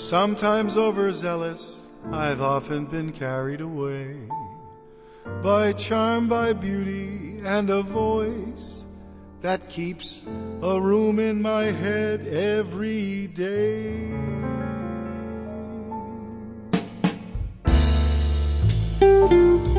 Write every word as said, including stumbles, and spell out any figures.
Sometimes overzealous, I've often been carried away by charm, by beauty, and a voice that keeps a room in my head every day.